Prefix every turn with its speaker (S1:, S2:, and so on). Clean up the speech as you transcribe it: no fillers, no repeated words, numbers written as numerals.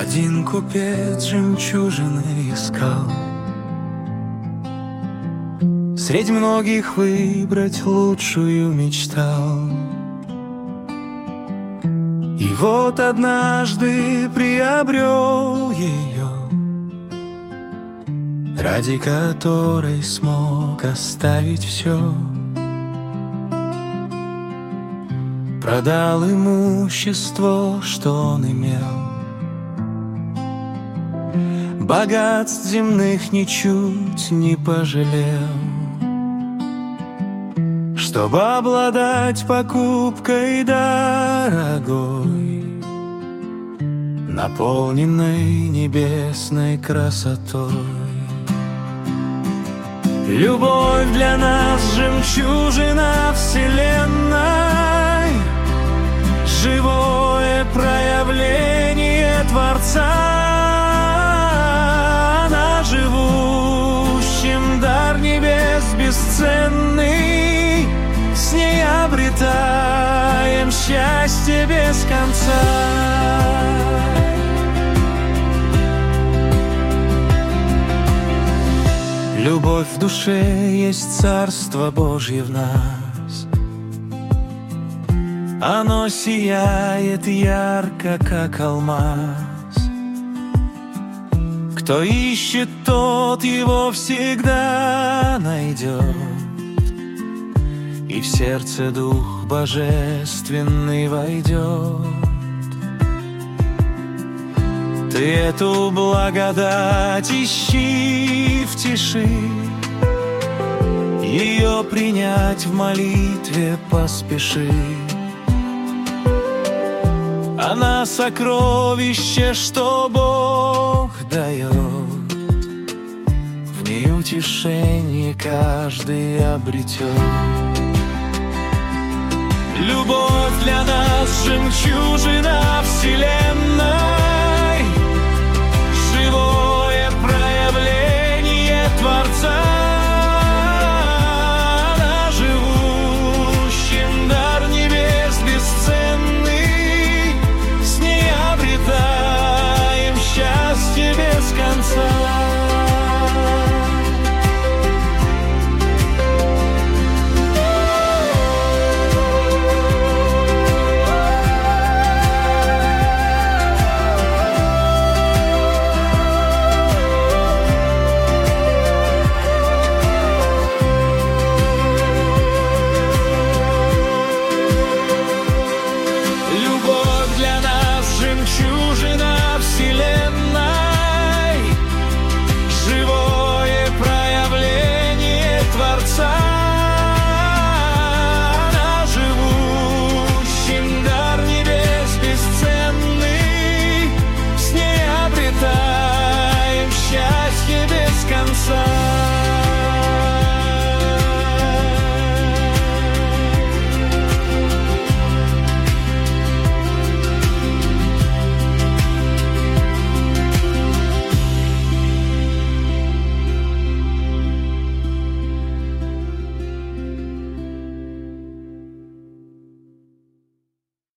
S1: Один купец жемчужины искал, средь многих выбрать лучшую мечтал. И вот однажды приобрел ее, ради которой смог оставить все. Продал имущество, что он имел, богатств земных ничуть не пожалел, чтобы обладать покупкой дорогой, наполненной небесной красотой. Любовь для нас жемчужина вселенной, живое проявление Творца. На живущем дар небес бесценный, с ней обретаем счастье без конца. Любовь в душе есть Царство Божье в нас. Оно сияет ярко, как алмаз. Кто ищет, тот его всегда найдет, и в сердце Дух Божественный войдет. Ты эту благодать ищи в тиши, ее принять в молитве поспеши. Она сокровище, что Бог дает, в ней утешение каждый обретет. Любовь для нас жемчужина вселенной,